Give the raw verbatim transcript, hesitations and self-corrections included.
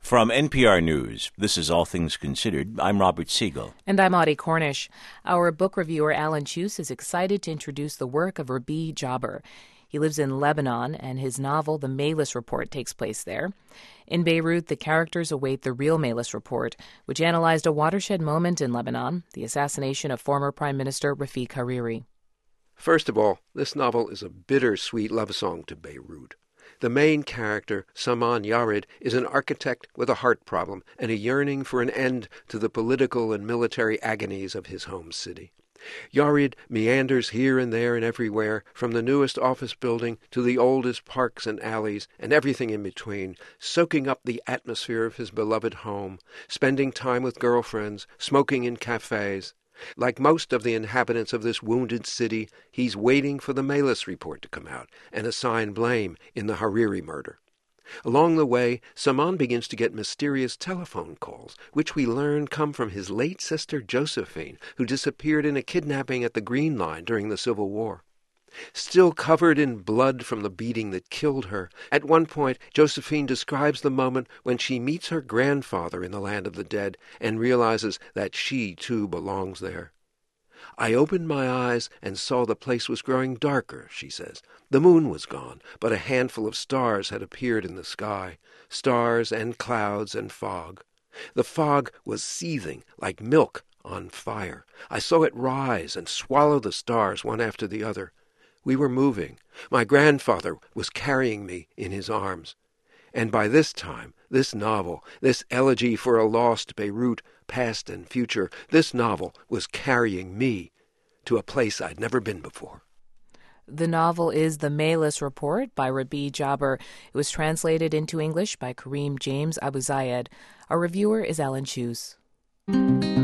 From N P R News, this is All Things Considered. I'm Robert Siegel. And I'm Audie Cornish. Our book reviewer, Alan Chus, is excited to introduce the work of Rabih Jaber. He lives in Lebanon, and his novel, The Melis Report, takes place there. In Beirut, the characters await the real Melis Report, which analyzed a watershed moment in Lebanon, the assassination of former Prime Minister Rafiq Hariri. First of all, this novel is a bittersweet love song to Beirut. The main character, Saman Yared, is an architect with a heart problem and a yearning for an end to the political and military agonies of his home city. Yared meanders here and there and everywhere, from the newest office building to the oldest parks and alleys and everything in between, soaking up the atmosphere of his beloved home, spending time with girlfriends, smoking in cafes. Like most of the inhabitants of this wounded city, he's waiting for the Melis Report to come out and assign blame in the Hariri murder. Along the way, Saman begins to get mysterious telephone calls, which we learn come from his late sister Josephine, who disappeared in a kidnapping at the Green Line during the Civil War. Still covered in blood from the beating that killed her, at one point Josephine describes the moment when she meets her grandfather in the land of the dead and realizes that she too belongs there. "I opened my eyes and saw the place was growing darker," she says. "The moon was gone, but a handful of stars had appeared in the sky, stars and clouds and fog. The fog was seething like milk on fire. I saw it rise and swallow the stars one after the other. We were moving. My grandfather was carrying me in his arms. And by this time, this novel, this elegy for a lost Beirut, past and future, this novel was carrying me to a place I'd never been before." The novel is The Melis Report by Rabih Jaber. It was translated into English by Kareem James Abu Zayed. Our reviewer is Alan Chus.